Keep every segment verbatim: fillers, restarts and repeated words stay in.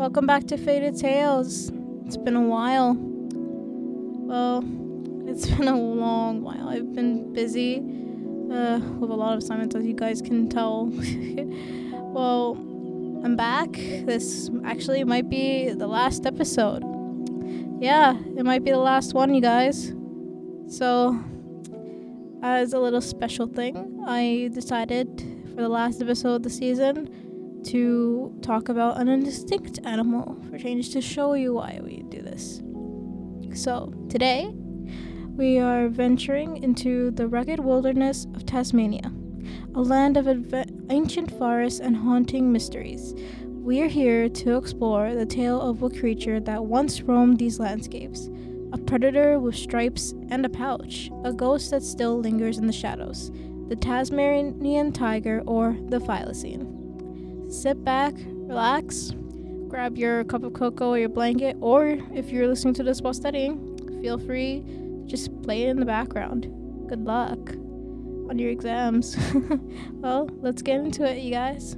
Welcome back to Faded Tales. It's been a while. Well, it's been a long while. I've been busy uh, with a lot of assignments, as you guys can tell. Well, I'm back. This actually might be the last episode. Yeah, it might be the last one, you guys. So, as a little special thing, I decided for the last episode of the season to talk about an indistinct animal for change, to show you why we do this. So, today, we are venturing into the rugged wilderness of Tasmania, a land of adve- ancient forests and haunting mysteries. We are here to explore the tale of a creature that once roamed these landscapes, a predator with stripes and a pouch, a ghost that still lingers in the shadows, the Tasmanian tiger, or the thylacine. Sit back, relax, grab your cup of cocoa or your blanket, or if you're listening to this while studying, feel free to just play it in the background. Good luck on your exams. Well, let's get into it, you guys.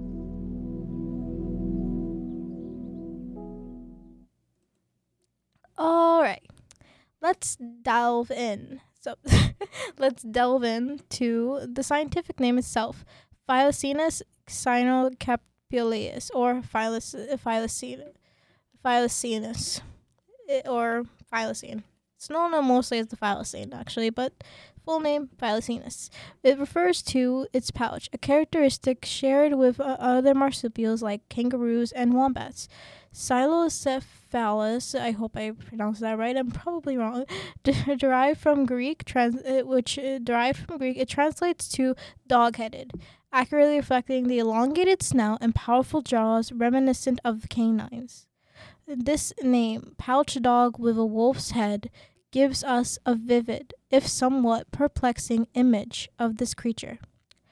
Alright, let's delve in. So, let's delve into the scientific name itself, Thylacinus cynocapuleus, or Thylacine, Thylacinus, or thylacine. It's known mostly as the thylacine, actually, but full name, Thylacinus. It refers to its pouch, a characteristic shared with uh, other marsupials like kangaroos and wombats. Cylocephalus, I hope I pronounced that right, I'm probably wrong, D- derived from Greek, trans- uh, which uh, derived from Greek, it translates to dog-headed, accurately reflecting the elongated snout and powerful jaws reminiscent of canines. This name, pouch dog with a wolf's head, gives us a vivid, if somewhat perplexing, image of this creature.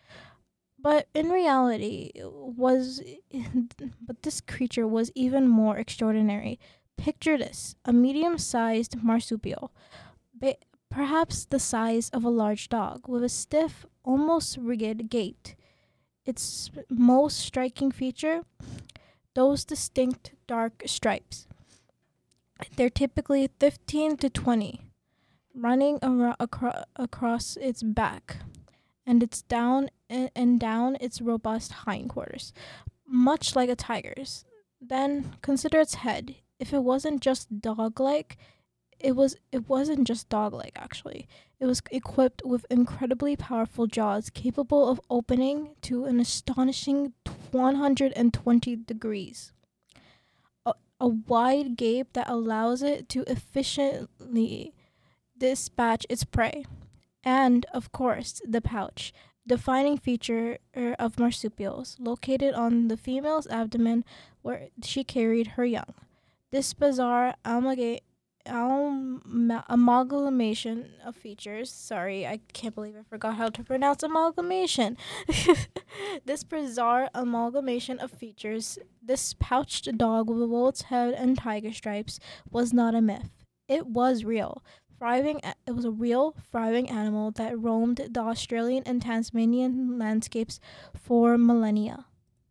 But in reality, was but this creature was even more extraordinary. Picture this: a medium-sized marsupial, ba- perhaps the size of a large dog, with a stiff, almost rigid gait. Its most striking feature: those distinct dark stripes. They're typically fifteen to twenty, running ar- acro- across its back, and its down and, and down its robust hindquarters, much like a tiger's. Then consider its head. If it wasn't just dog-like, it was it wasn't just dog-like actually. It was equipped with incredibly powerful jaws capable of opening to an astonishing one hundred twenty degrees. A, a wide gape that allows it to efficiently dispatch its prey. And, of course, the pouch, defining feature er, of marsupials, located on the female's abdomen where she carried her young. This bizarre amalga- alma- amalgamation of features, sorry, I can't believe I forgot how to pronounce amalgamation. This bizarre amalgamation of features, this pouched dog with a wolf's head and tiger stripes, was not a myth. It was real. Thriving, it was a real, thriving animal that roamed the Australian and Tasmanian landscapes for millennia.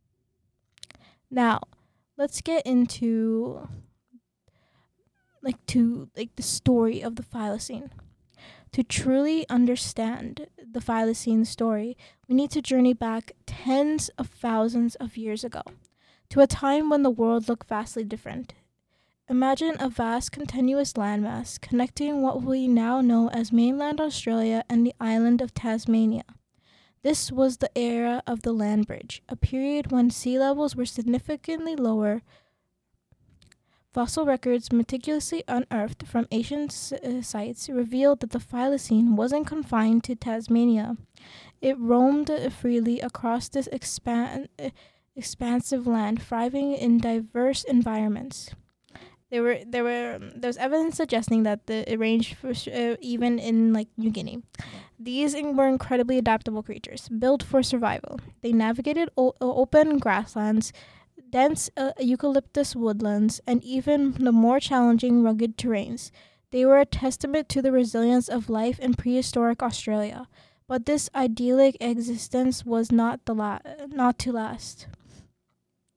Now, let's get into like to like the story of the thylacine. To truly understand the thylacine story, we need to journey back tens of thousands of years ago, to a time when the world looked vastly different. Imagine a vast continuous landmass connecting what we now know as mainland Australia and the island of Tasmania. This was the era of the land bridge, a period when sea levels were significantly lower. Fossil records meticulously unearthed from ancient s- uh, sites revealed that the thylacine wasn't confined to Tasmania. It roamed freely across this expan- uh, expansive land, thriving in diverse environments. There were there were um, there was evidence suggesting that the, it ranged for, uh, even in like New Guinea. These in- were incredibly adaptable creatures, built for survival. They navigated o- open grasslands, dense uh, eucalyptus woodlands, and even the more challenging rugged terrains. They were a testament to the resilience of life in prehistoric Australia. But this idyllic existence was not the la- not to last.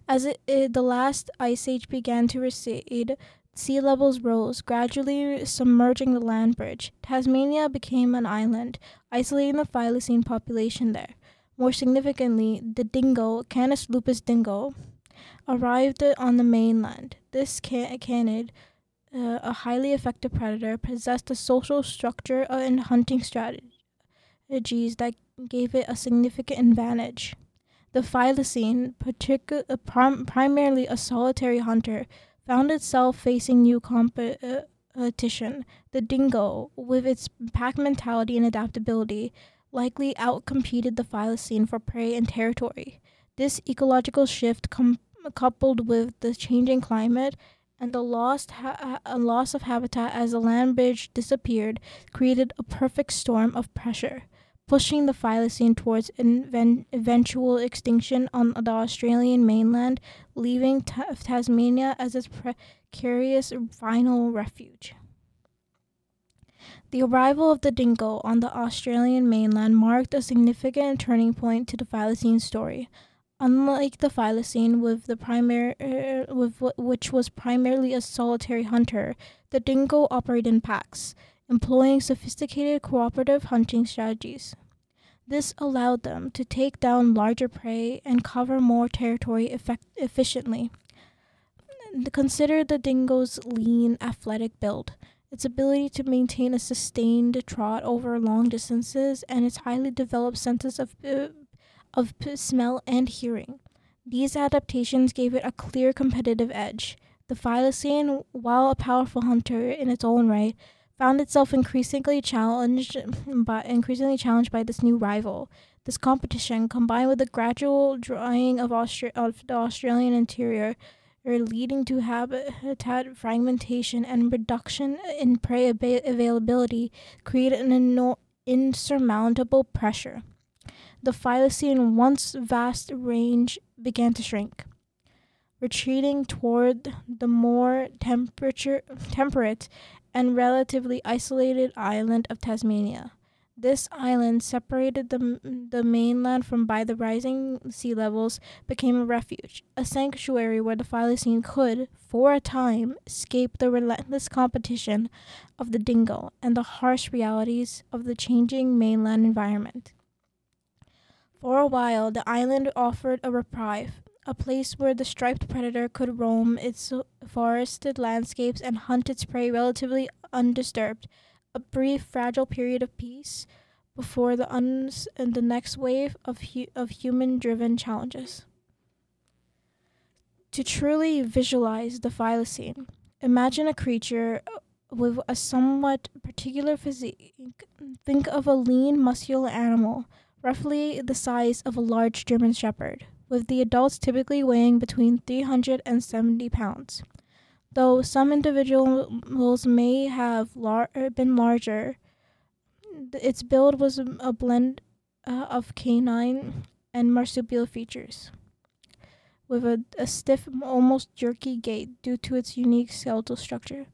As it, it, the last ice age began to recede, sea levels rose, gradually submerging the land bridge. Tasmania became an island, isolating the thylacine population there. More significantly, the dingo, Canis lupus dingo, arrived on the mainland. This ca- canid, uh, a highly effective predator, possessed a social structure and hunting strategies that gave it a significant advantage. The thylacine, particu- uh, prim- primarily a solitary hunter, found itself facing new competition. The dingo, with its pack mentality and adaptability, likely outcompeted the thylacine for prey and territory. This ecological shift, com- coupled with the changing climate and the lost ha- a loss of habitat as the land bridge disappeared, created a perfect storm of pressure, pushing the thylacine towards inven- eventual extinction on the Australian mainland, leaving ta- Tasmania as its precarious final refuge. The arrival of the dingo on the Australian mainland marked a significant turning point to the thylacine story. Unlike the thylacine, with the primary, uh, with w- which was primarily a solitary hunter, the dingo operated in packs, employing sophisticated cooperative hunting strategies. This allowed them to take down larger prey and cover more territory effect- efficiently. Consider the dingo's lean, athletic build, its ability to maintain a sustained trot over long distances, and its highly developed senses of uh, of smell and hearing. These adaptations gave it a clear competitive edge. The thylacine, while a powerful hunter in its own right, found itself increasingly challenged by increasingly challenged by this new rival. This competition, combined with the gradual drying of, Austra- of the Australian interior, are leading to habitat fragmentation and reduction in prey ab- availability, created an ino- insurmountable pressure. The thylacine once vast range began to shrink, retreating toward the more temperature, temperate and relatively isolated island of Tasmania. This island, separated the, the mainland from by the rising sea levels, became a refuge, a sanctuary where the thylacine could, for a time, escape the relentless competition of the dingo and the harsh realities of the changing mainland environment. For a while, the island offered a reprieve, a place where the striped predator could roam its forested landscapes and hunt its prey relatively undisturbed. A brief, fragile period of peace before the uns- and the next wave of hu- of human-driven challenges. To truly visualize the thylacine, imagine a creature with a somewhat particular physique. Think of a lean, muscular animal, roughly the size of a large German Shepherd, with the adults typically weighing between three hundred seventy pounds. Though some individuals may have lar- been larger, its build was a blend uh, of canine and marsupial features, with a, a stiff, almost jerky gait due to its unique skeletal structure.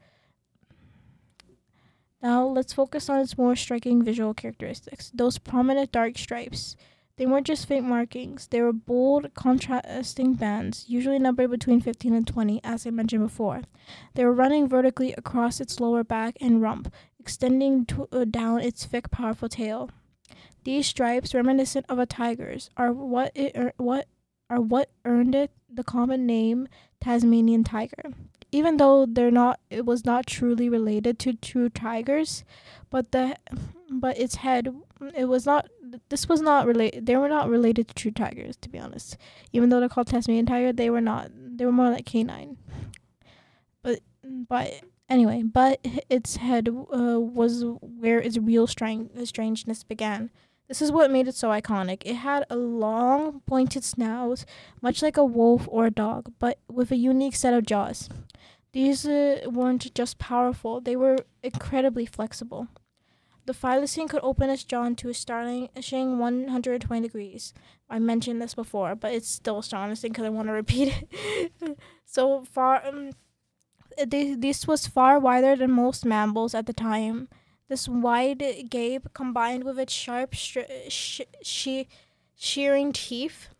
Now let's focus on its more striking visual characteristics. Those prominent dark stripes. They weren't just faint markings, they were bold, contrasting bands, usually numbered between fifteen and twenty, as I mentioned before. They were running vertically across its lower back and rump, extending to, uh, down its thick, powerful tail. These stripes, reminiscent of a tiger's, are what it er- what are what earned it the common name Tasmanian tiger. Even though they're not, it was not truly related to true tigers, but the but its head, it was not. This was not related. They were not related to true tigers, to be honest. Even though they're called Tasmanian tiger, they were not. They were more like canine. But but anyway, but its head uh, was where its real strang- strangeness began. This is what made it so iconic. It had a long, pointed snout, much like a wolf or a dog, but with a unique set of jaws. These uh, weren't just powerful, they were incredibly flexible. The thylacine could open its jaw into a astonishing one hundred twenty degrees. I mentioned this before, but it's still astonishing because I want to repeat it. so far, um, this was far wider than most mammals at the time. This wide gape, combined with its sharp, stri- sh- she- shearing teeth,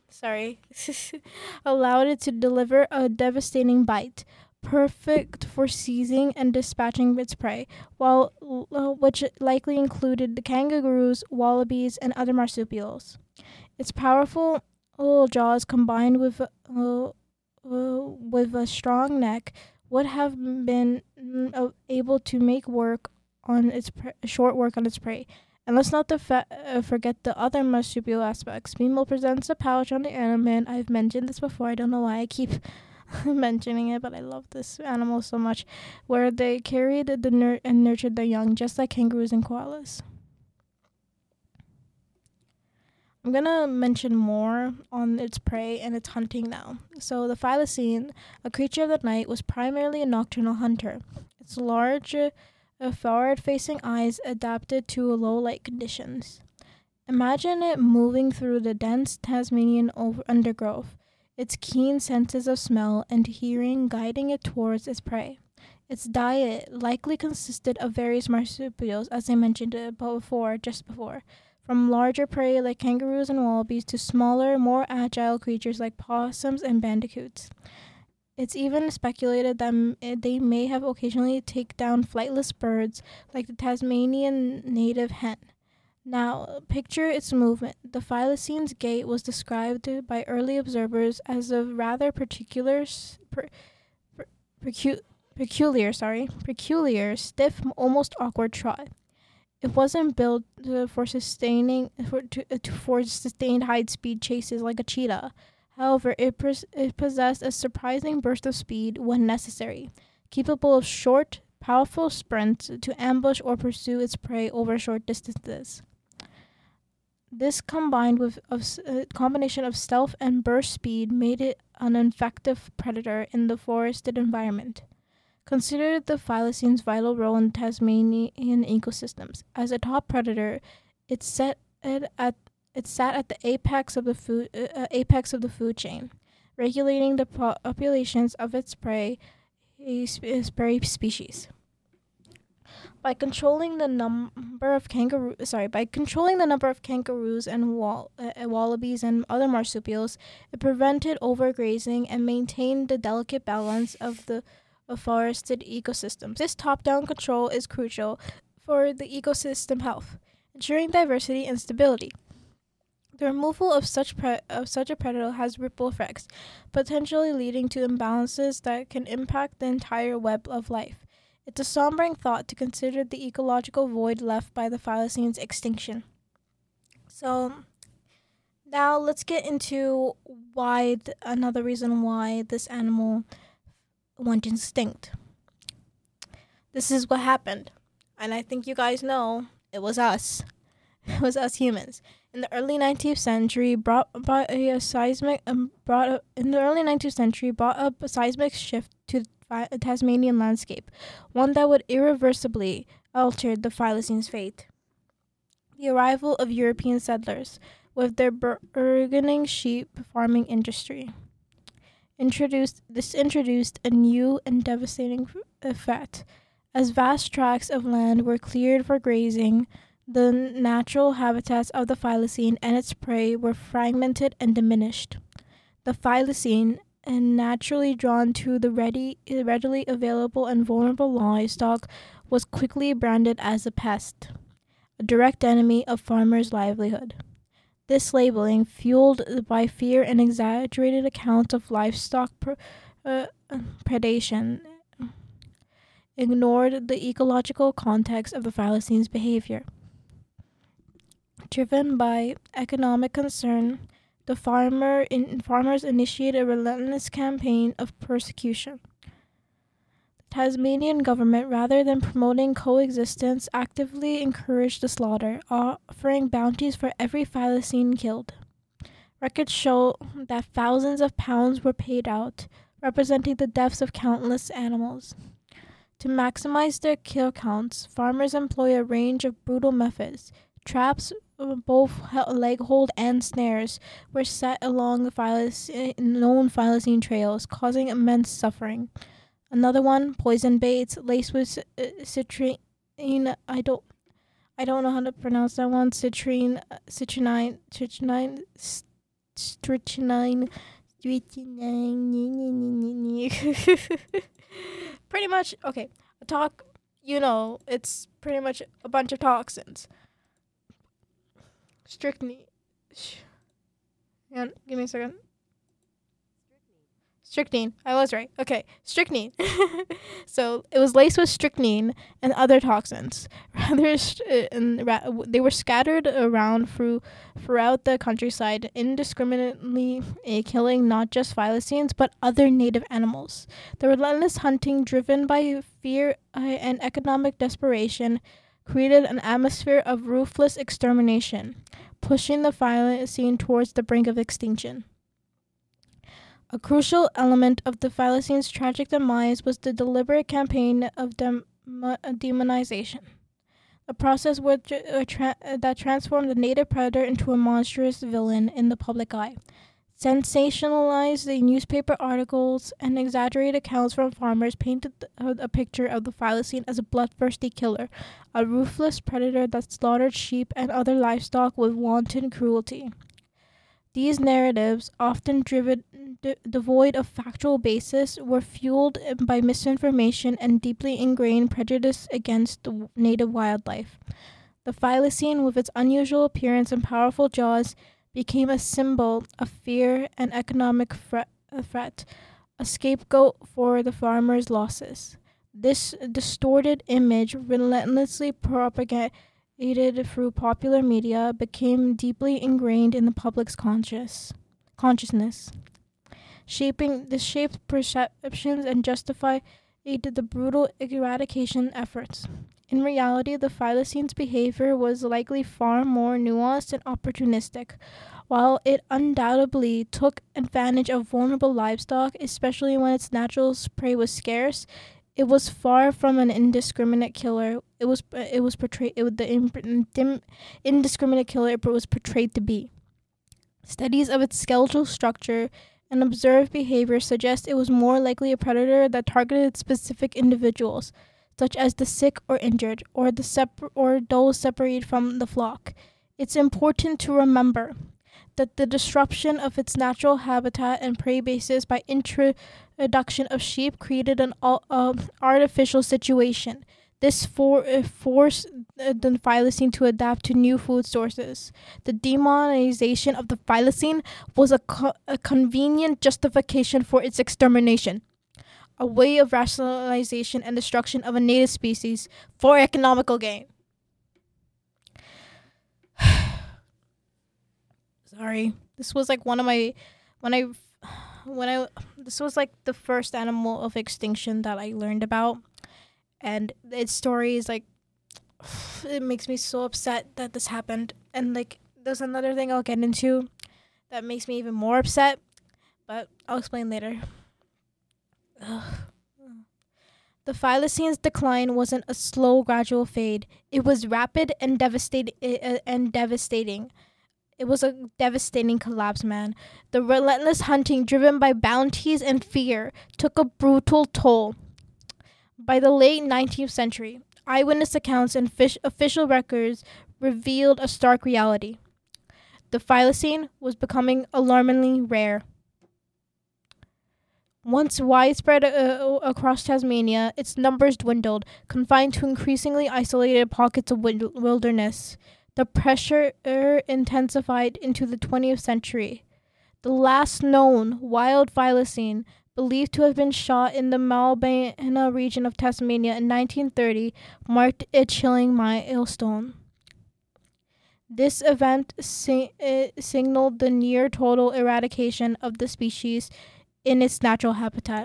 sorry, allowed it to deliver a devastating bite, perfect for seizing and dispatching its prey, while uh, which likely included the kangaroos, wallabies, and other marsupials. Its powerful uh, jaws combined with uh, uh, with a strong neck would have been mm, uh, able to make work on its pre- short work on its prey. And let's not defa- uh, forget the other marsupial aspects. Meemaw presents a pouch on the animal. I've mentioned this before. I don't know why I keep mentioning it, but I love this animal so much. Where they carried the nur- and nurtured their young, just like kangaroos and koalas. I'm gonna mention more on its prey and its hunting now. So the thylacine, a creature of the night, was primarily a nocturnal hunter. Its large, uh, forward-facing eyes adapted to low light conditions. Imagine it moving through the dense Tasmanian over- undergrowth, its keen senses of smell and hearing guiding it towards its prey. Its diet likely consisted of various marsupials, as I mentioned uh, before, just before, from larger prey like kangaroos and wallabies to smaller, more agile creatures like possums and bandicoots. It's even speculated that m- eh, they may have occasionally taken down flightless birds like the Tasmanian native hen. Now, picture its movement. The thylacines' gait was described by early observers as a rather particular, s- per, per, pecu- peculiar, sorry, peculiar, stiff, almost awkward trot. It wasn't built uh, for sustaining for to, uh, to for sustained high speed chases like a cheetah. However, it, pres- it possessed a surprising burst of speed when necessary, capable of short, powerful sprints to ambush or pursue its prey over short distances. This combined with a uh, combination of stealth and burst speed made it an effective predator in the forested environment. Consider the thylacines' vital role in Tasmanian ecosystems. As a top predator, it set it at it sat at the apex of the food uh, uh, apex of the food chain, regulating the po- populations of its prey, a sp- its prey species. By controlling the number of kangaroo, sorry, by controlling the number of kangaroos and wall, uh, uh, wallabies and other marsupials, it prevented overgrazing and maintained the delicate balance of the of forested ecosystems. This top-down control is crucial for the ecosystem health, ensuring diversity and stability. The removal of such pre- of such a predator has ripple effects, potentially leading to imbalances that can impact the entire web of life. It's a sombering thought to consider the ecological void left by the thylacines' extinction. So now let's get into why th- another reason why this animal went extinct. This is what happened, and I think you guys know it was us. It was us humans. In the early nineteenth century, brought by a seismic um, brought up, in the early nineteenth century brought up a seismic shift to the Tasmanian landscape, one that would irreversibly alter the thylacines' fate. The arrival of European settlers, with their burgeoning sheep farming industry, introduced this introduced a new and devastating effect. As vast tracts of land were cleared for grazing, the natural habitats of the thylacine and its prey were fragmented and diminished. The thylacine, and naturally drawn to the ready, readily available and vulnerable livestock, was quickly branded as a pest, a direct enemy of farmers' livelihood. This labeling, fueled by fear and exaggerated accounts of livestock pr- uh, predation, ignored the ecological context of the thylacines' behavior. Driven by economic concern, the farmer in, farmers initiated a relentless campaign of persecution. The Tasmanian government, rather than promoting coexistence, actively encouraged the slaughter, offering bounties for every thylacine killed. Records show that thousands of pounds were paid out, representing the deaths of countless animals. To maximize their kill counts, farmers employ a range of brutal methods. Traps, both leg hold and snares, were set along the thylacine, known thylacine trails, causing immense suffering. Another one, poison baits laced with uh, citrine. I don't, I don't know how to pronounce that one. Citrine, citrinine, citrinine strychnine. Strychnine. Pretty much, okay. A talk, you know, it's pretty much a bunch of toxins. Strychnine. Hang on, give me a second. Strychnine. I was right. Okay, strychnine. So it was laced with strychnine and other toxins. Rather, st- and ra- they were scattered around through throughout the countryside, indiscriminately uh, killing not just thylacines but other native animals. The relentless hunting, driven by fear uh, and economic desperation, created an atmosphere of ruthless extermination, pushing the thylacine towards the brink of extinction. A crucial element of the thylacine's tragic demise was the deliberate campaign of dem- demonization, a process which, uh, tra- that transformed the native predator into a monstrous villain in the public eye. Sensationalized the newspaper articles and exaggerated accounts from farmers painted th- a picture of the thylacine as a bloodthirsty killer, a ruthless predator that slaughtered sheep and other livestock with wanton cruelty. These narratives, often driven d- devoid of factual basis, were fueled by misinformation and deeply ingrained prejudice against the native wildlife. The thylacine, with its unusual appearance and powerful jaws, became a symbol of fear and economic threat, a threat, a scapegoat for the farmers' losses. This distorted image, relentlessly propagated through popular media, became deeply ingrained in the public's conscious consciousness, shaping the shaped perceptions and justified the brutal eradication efforts. In reality, the thylacine's behavior was likely far more nuanced and opportunistic. While it undoubtedly took advantage of vulnerable livestock, especially when its natural prey was scarce, it was far from an indiscriminate killer. It was it was portrayed it was the in, indiscriminate killer it was portrayed to be. Studies of its skeletal structure and observed behavior suggest it was more likely a predator that targeted specific individuals, such as the sick or injured, or the separ- or those separated from the flock. It's important to remember that the disruption of its natural habitat and prey bases by introduction of sheep created an uh, artificial situation. This for, uh, forced uh, the thylacine to adapt to new food sources. The demonization of the thylacine was a, co- a convenient justification for its extermination, a way of rationalization and destruction of a native species for economical gain. Sorry. This was like one of my when I when I this was like the first animal of extinction that I learned about, and its story is like it makes me so upset that this happened. And like there's another thing I'll get into that makes me even more upset, but I'll explain later. Ugh. The thylacine's decline wasn't a slow, gradual fade. It was rapid and devastating. And devastating. It was a devastating collapse, man. The relentless hunting, driven by bounties and fear, took a brutal toll. By the late nineteenth century, eyewitness accounts and fish- official records revealed a stark reality. The thylacine was becoming alarmingly rare. Once widespread uh, across Tasmania, its numbers dwindled, confined to increasingly isolated pockets of wilderness. The pressure intensified into the twentieth century. The last known wild thylacine, believed to have been shot in the Malbana region of Tasmania in nineteen thirty, marked a chilling milestone. This event si- uh, signaled the near total eradication of the species in its natural habitat.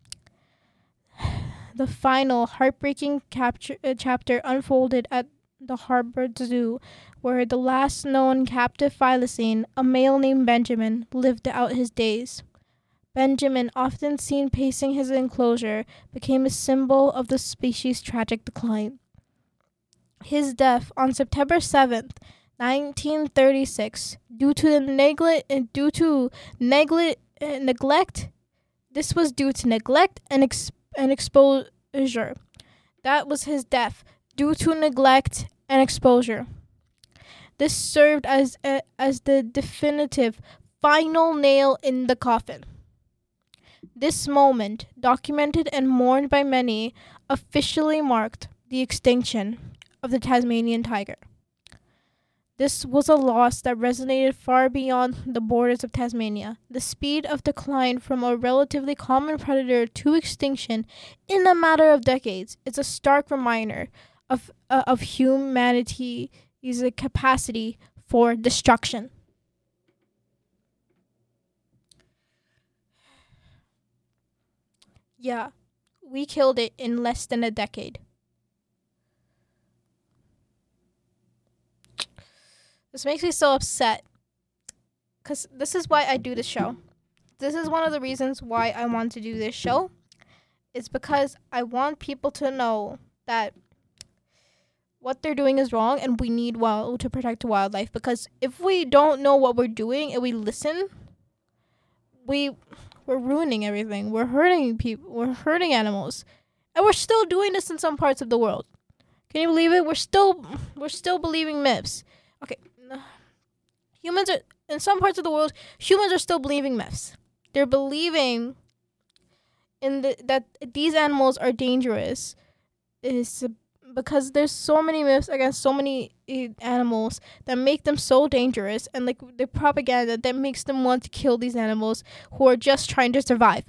The final heartbreaking capture, uh, chapter unfolded at the Harbour Zoo, where the last known captive thylacine, a male named Benjamin, lived out his days. Benjamin, often seen pacing his enclosure, became a symbol of the species' tragic decline. His death on September seventh, nineteen thirty-six, due to the negli- due to negli- uh, neglect. This was due to neglect and ex- and exposure. That was his death, due to neglect and exposure. This served as a, as the definitive final nail in the coffin. This moment, documented and mourned by many, officially marked the extinction of the Tasmanian tiger. This was a loss that resonated far beyond the borders of Tasmania. The speed of decline from a relatively common predator to extinction in a matter of decades is a stark reminder of uh, of humanity's capacity for destruction. Yeah, we killed it in less than a decade. This makes me so upset because this is why I do this show. This is one of the reasons why I want to do this show. It's because I want people to know that what they're doing is wrong and we need wild to protect wildlife. Because if we don't know what we're doing and we listen, we we're ruining everything. We're hurting people. We're hurting animals, and we're still doing this in some parts of the world. Can you believe it? We're still we're still believing myths. Okay. Humans are, in some parts of the world, humans are still believing myths. They're believing in the, that these animals are dangerous is because there's so many myths against so many uh, animals that make them so dangerous, and like the propaganda that makes them want to kill these animals who are just trying to survive.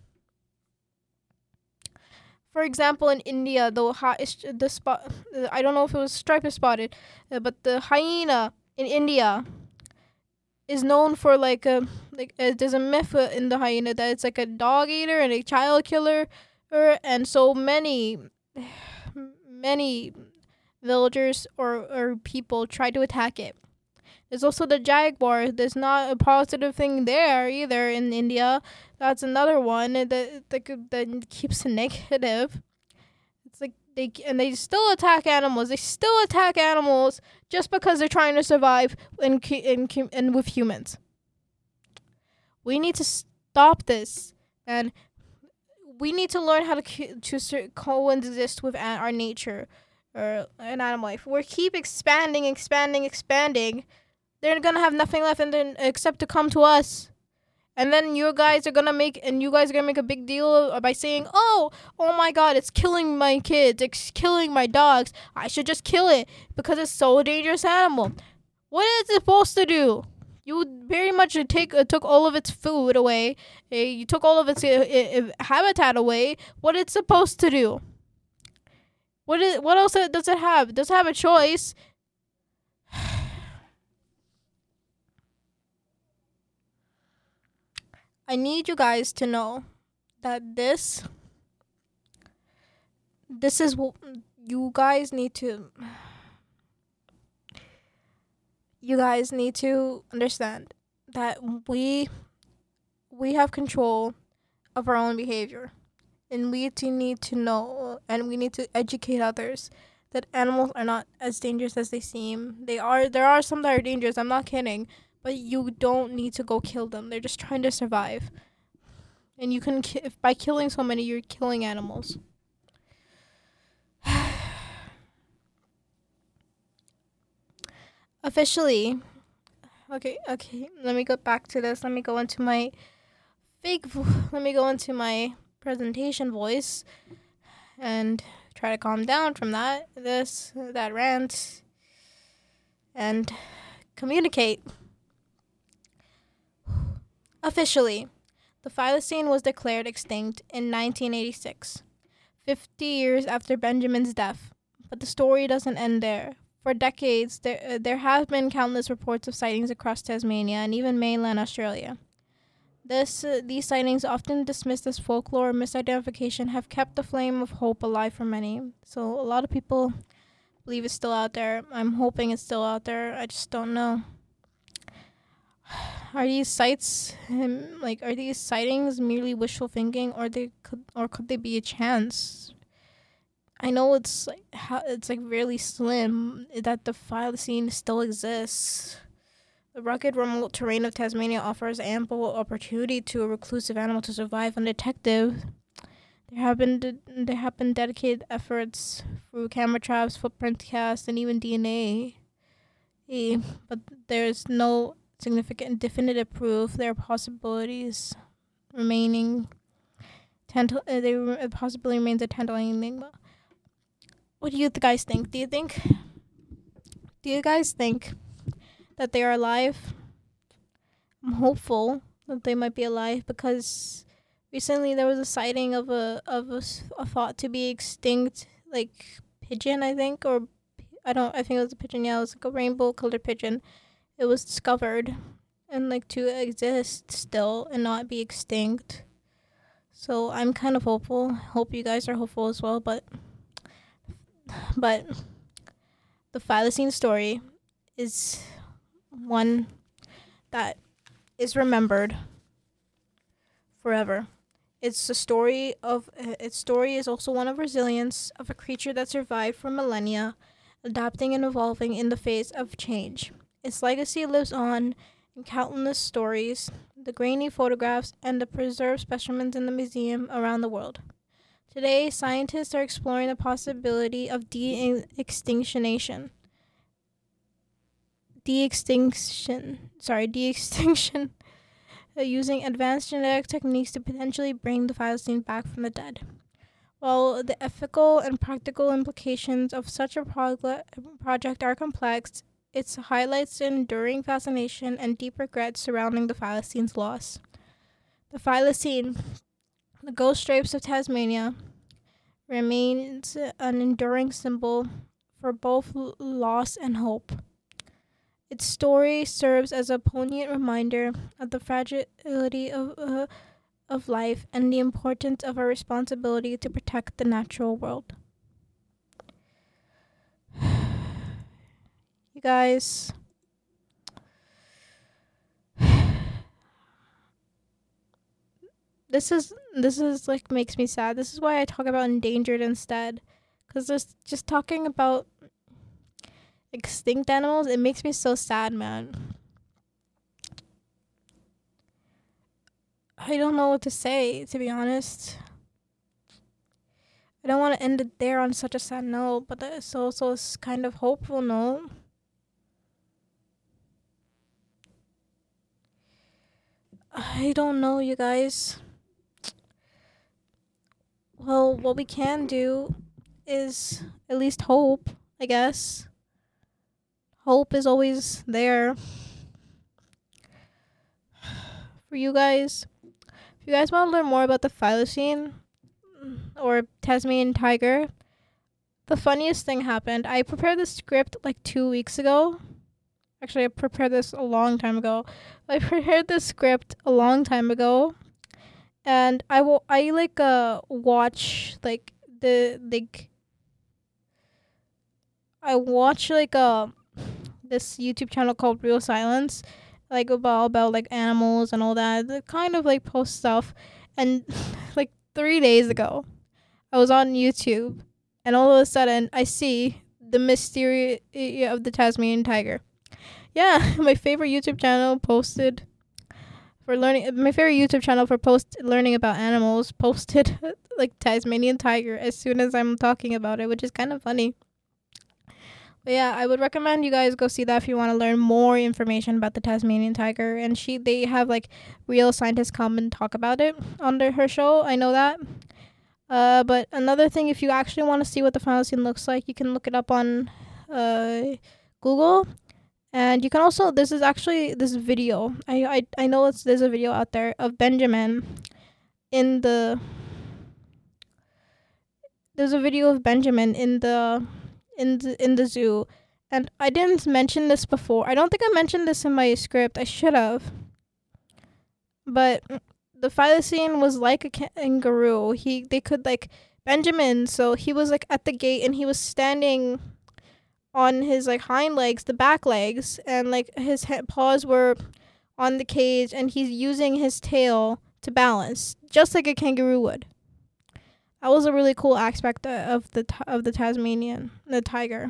For example, in India, the the spot I don't know if it was striped or spotted, uh, but the hyena in India is known for like a like uh, there's a myth uh, in the hyena that it's like a dog eater and a child killer, er, and so many many villagers or or people try to attack it. There's also the jaguar. There's not a positive thing there either in India. That's another one that that, that keeps a negative. It's like they and they still attack animals. They still attack animals just because they're trying to survive in in and with humans. We need to stop this, and we need to learn how to to coexist with our nature or an animal life. We keep expanding, expanding, expanding. They're gonna have nothing left, and then except to come to us. And then you guys are gonna make, and you guys are gonna make a big deal by saying, "Oh, oh my God, it's killing my kids, it's killing my dogs. I should just kill it because it's so a dangerous animal." What is it supposed to do? You very much take uh, took all of its food away. Uh, you took all of its uh, uh, habitat away. What it's supposed to do? What is? What else does it have? Does it have a choice? I need you guys to know that this, this is what you guys need to, you guys need to understand that we, we have control of our own behavior, and we need to know, and we need to educate others that animals are not as dangerous as they seem. They are, there are some that are dangerous. I'm not kidding. But you don't need to go kill them. They're just trying to survive. And you can, ki- if by killing so many, you're killing animals. Officially, okay, okay, let me go back to this. Let me go into my fake, vo- let me go into my presentation voice and try to calm down from that, this, that rant, and communicate. Officially, the thylacine was declared extinct in nineteen eighty-six, fifty years after Benjamin's death. But the story doesn't end there. For decades, there uh, there have been countless reports of sightings across Tasmania and even mainland Australia. This uh, these sightings, often dismissed as folklore or misidentification, have kept the flame of hope alive for many. So a lot of people believe it's still out there. I'm hoping it's still out there. I just don't know. Are these sights, um, like, are these sightings merely wishful thinking, or they could, or could they be a chance? I know it's like ha- it's like really slim that the thylacine still exists. The rugged, remote terrain of Tasmania offers ample opportunity to a reclusive animal to survive undetected. There have been de- there have been dedicated efforts through camera traps, footprint casts, and even D N A. Eh, but there's no significant definitive proof. There are possibilities remaining. Tantal- uh, they re- possibly remains a tantalizing enigma. What do you guys think? Do you think? Do you guys think that they are alive? I'm hopeful that they might be alive because recently there was a sighting of a of a, s- a thought to be extinct like pigeon, I think, or I don't. I think it was a pigeon. Yeah, it was like a rainbow colored pigeon. It was discovered and like to exist still and not be extinct. So I'm kind of hopeful. Hope you guys are hopeful as well. But but the Thylacine story is one that is remembered forever. It's a story of uh, its story is also one of resilience of a creature that survived for millennia, adapting and evolving in the face of change. Its legacy lives on in countless stories, the grainy photographs, and the preserved specimens in the museum around the world. Today, scientists are exploring the possibility of de-extinctionation. De-extinction. Sorry, de-extinction. uh, using advanced genetic techniques to potentially bring the thylacine back from the dead. While the ethical and practical implications of such a prog- project are complex, it highlights the enduring fascination and deep regret surrounding the thylacine's loss. The thylacine, the ghost stripes of Tasmania, remains an enduring symbol for both l- loss and hope. Its story serves as a poignant reminder of the fragility of, uh, of life and the importance of our responsibility to protect the natural world. You guys, this is this is like makes me sad. This is why I talk about endangered instead, because just just talking about extinct animals, it makes me so sad, man. I don't know what to say, to be honest. I don't want to end it there on such a sad note, but it's also a s- kind of hopeful note. I don't know, you guys. Well, what we can do is at least hope, I guess. Hope is always there for you guys. If you guys want to learn more about the thylacine or Tasmanian tiger, the funniest thing happened. I prepared this script like two weeks ago. Actually, I prepared this a long time ago. I prepared this script a long time ago, and I will. I like uh watch like the like. I watch like uh this YouTube channel called Real Silence, like about about like animals and all that. They kind of like post stuff, and like three days ago, I was on YouTube, and all of a sudden I see the mystery of the Tasmanian tiger. Yeah, my favorite YouTube channel posted for learning. My favorite YouTube channel for post learning about animals posted like Tasmanian tiger as soon as I'm talking about it, which is kind of funny. But yeah, I would recommend you guys go see that if you want to learn more information about the Tasmanian tiger. And she, they have like real scientists come and talk about it on their, her show. I know that. Uh, but another thing, if you actually want to see what the thylacine looks like, you can look it up on uh, Google. And you can also, this is actually this video. I I, I know it's, there's a video out there of Benjamin in the, there's a video of Benjamin in the, in the, in the zoo. And I didn't mention this before. I don't think I mentioned this in my script. I should have. But the thylacine was like a kangaroo. He, they could like, Benjamin, so he was like at the gate and he was standing on his like hind legs, the back legs, and like his he- paws were on the cage, and he's using his tail to balance, just like a kangaroo would. That was a really cool aspect of the t- of the Tasmanian, the tiger.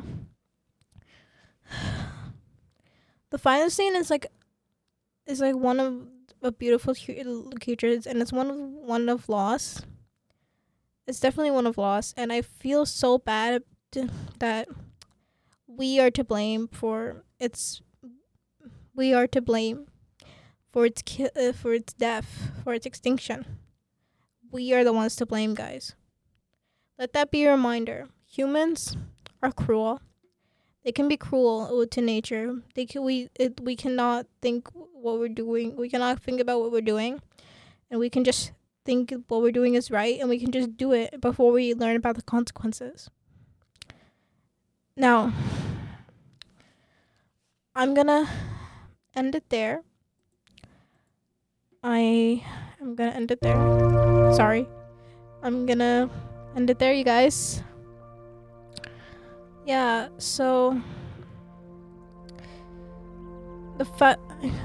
The thylacine is like is like one of a beautiful cu- creatures, and it's one of one of loss. It's definitely one of loss, and I feel so bad to, that we are to blame for its We are to blame for its ki- uh, for its death, for its extinction. We are the ones to blame, guys. Let that be a reminder. Humans are cruel. They can be cruel to nature. They can we it, we cannot think what we're doing. We cannot think about what we're doing, and we can just think what we're doing is right, and we can just do it before we learn about the consequences. Now, I'm gonna end it there. I am gonna end it there. Sorry. I'm gonna end it there, you guys. Yeah, so the fa-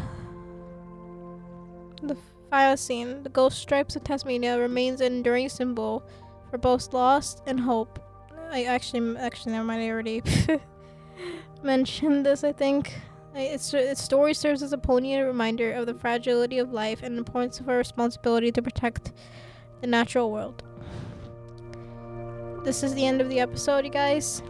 the Thylacine, the ghost stripes of Tasmania, remains an enduring symbol for both loss and hope. I actually, actually, never mind. I already mentioned this. I think its its story serves as a poignant reminder of the fragility of life and the importance of our responsibility to protect the natural world. This is the end of the episode, you guys.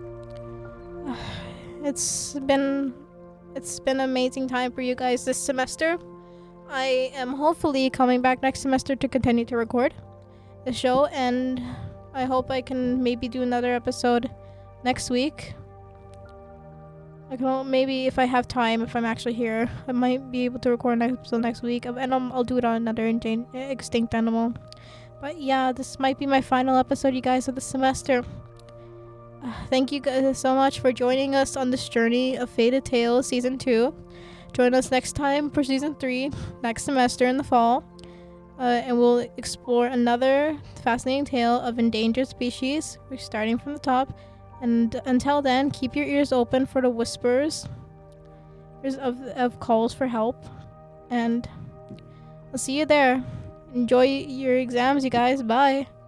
It's been it's been an amazing time for you guys this semester. I am hopefully coming back next semester to continue to record the show, and I hope I can maybe do another episode next week. I can maybe, if I have time, if I'm actually here, I might be able to record an episode next week, and I'll, I'll do it on another endan- extinct animal. But yeah, this might be my final episode, you guys, of the semester. Uh, thank you guys so much for joining us on this journey of Faded Tales Season two. Join us next time for Season three, next semester in the fall. Uh, and we'll explore another fascinating tale of endangered species. We're starting from the top. And until then, keep your ears open for the whispers of, of calls for help. And I'll see you there. Enjoy your exams, you guys. Bye.